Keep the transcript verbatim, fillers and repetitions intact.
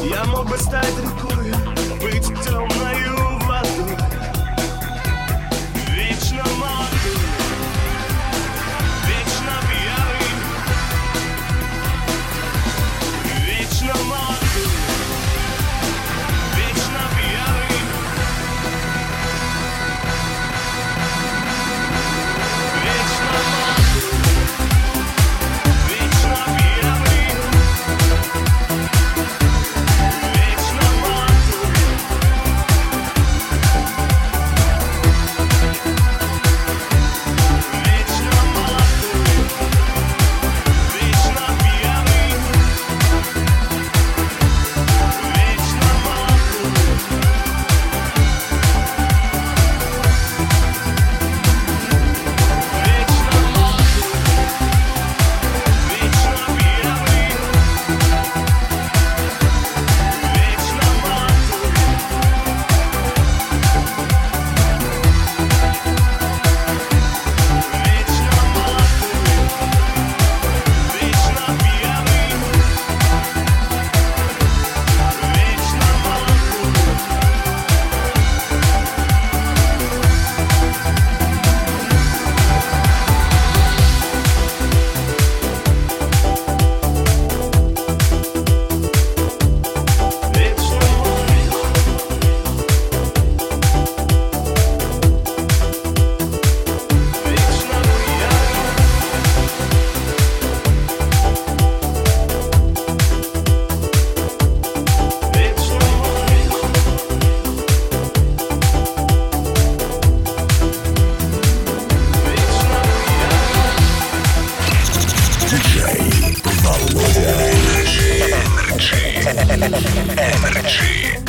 Я мог бы стать рекой, быть темною водой, вечно молодым, вечно пьяный, вечно молодым, вечно пьяный, вечно молодым, вечно пьяный, вечно молодым. Вечно молодой, вечно пьяный, вечно молодой, вечно молодой, вечно пьяный, вечно молодой. Вечно молодой, вечно пьяный, вечно молодой, вечно вечно диджей Володя. Energy. Energy.